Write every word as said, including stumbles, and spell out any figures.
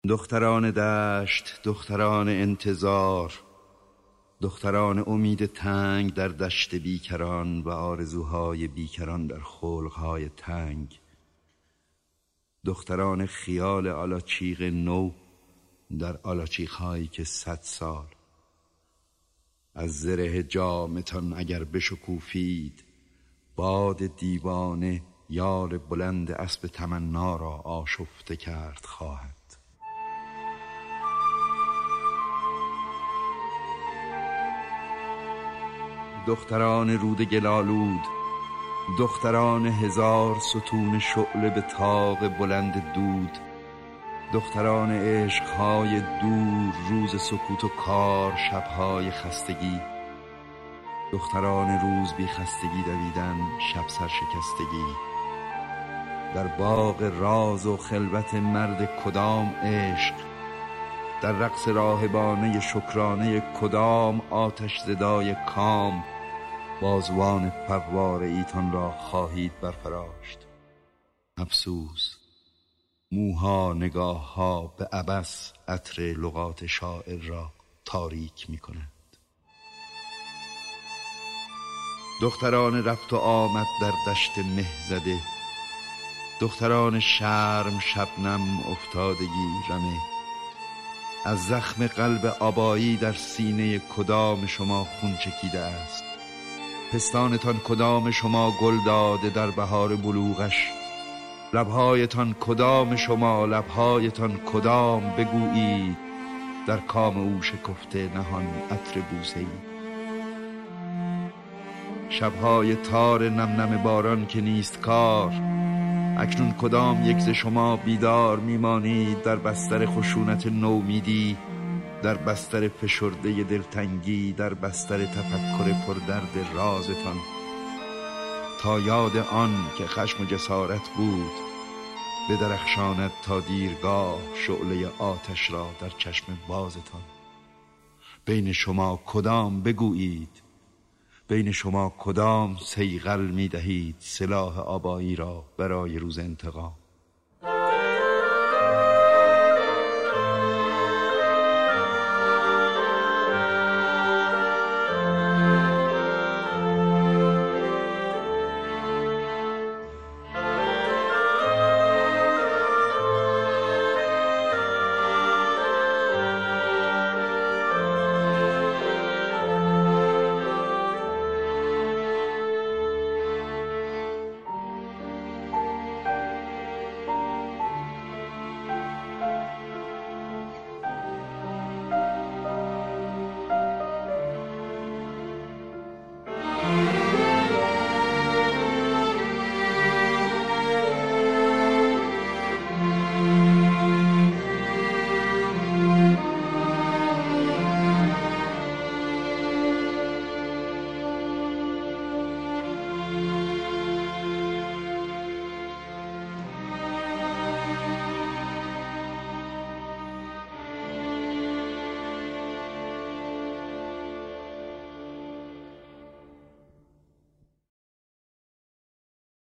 دختران دشت، دختران انتظار، دختران امید تنگ در دشت بیکران و آرزوهای بیکران در خلقهای تنگ، دختران خیال آلاچیق نو در آلاچیقهایی که صد سال از زره جامتان اگر بشکوفید، باد دیوانه یال بلند اسب تمنا را آشفته کرد خواهد. دختران رود گلالود، دختران هزار ستون شعله به طاق بلند دود، دختران عشقهای دور، روز سکوت و کار، شبهای خستگی، دختران روز بی خستگی دویدن، شب سرشکستگی. در باغ راز و خلوت مرد کدام عشق، در رقص راهبانه شکرانه کدام آتش زدای کام، بازوان فواره ایتان را خواهید برفراشت. افسوس، موها نگاه ها به عبث عطر لغات شاعر را تاریک می کند. دختران رفت و آمد در دشت مه زده، دختران شرم شبنم افتادگی رمه. از زخم قلب آبایی در سینه کدام شما خون چکیده است؟ پستانتان کدام شما گل داده در بهار بلوغش؟ لبهایتان کدام شما، لبهایتان کدام بگویید در کام او شکفته نهان عطر بوسه‌ای؟ شبهای تار نم نم باران که نیست کار، اکنون کدام یک ز شما بیدار میمانید در بستر خشونت نومیدی، در بستر فشرده دلتنگی، در بستر تفکر پردرد رازتان، تا یاد آن که خشم و جسارت بود بدرخشاند تا دیرگاه شعله آتش را در چشم بازتان. بین شما کدام بگویید، بین شما کدام صیقل می دهید سلاح آبایی را برای روز انتقام؟